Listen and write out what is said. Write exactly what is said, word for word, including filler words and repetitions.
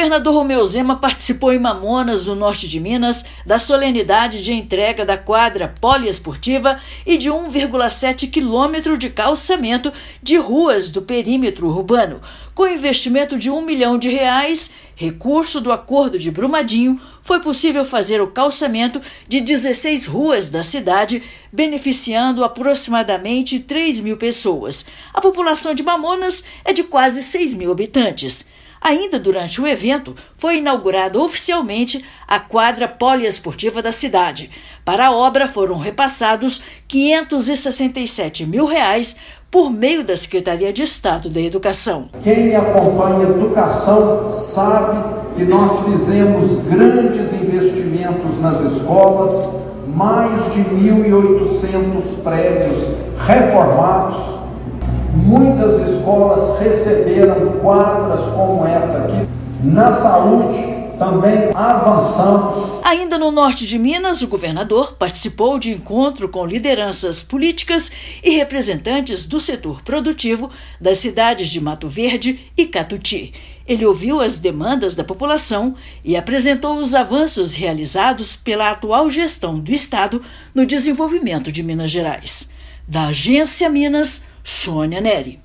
governador Romeu Zema participou em Mamonas, no norte de Minas, da solenidade de entrega da quadra poliesportiva e de um vírgula sete quilômetro de calçamento de ruas do perímetro urbano. Com investimento de um milhão de reais, recurso do Acordo de Brumadinho, foi possível fazer o calçamento de dezesseis ruas da cidade, beneficiando aproximadamente três mil pessoas. A população de Mamonas é de quase seis mil habitantes. Ainda durante o evento, foi inaugurada oficialmente a quadra poliesportiva da cidade. Para a obra foram repassados quinhentos e sessenta e sete mil reais por meio da Secretaria de Estado da Educação. Quem acompanha educação sabe que nós fizemos grandes investimentos nas escolas, mais de mil e oitocentos prédios reformados. Muitas escolas receberam quadras como essa aqui. Na saúde, também avançamos. Ainda no norte de Minas, o governador participou de encontro com lideranças políticas e representantes do setor produtivo das cidades de Mato Verde e Catuti. Ele ouviu as demandas da população e apresentou os avanços realizados pela atual gestão do Estado no desenvolvimento de Minas Gerais. Da Agência Minas, Sônia Neri.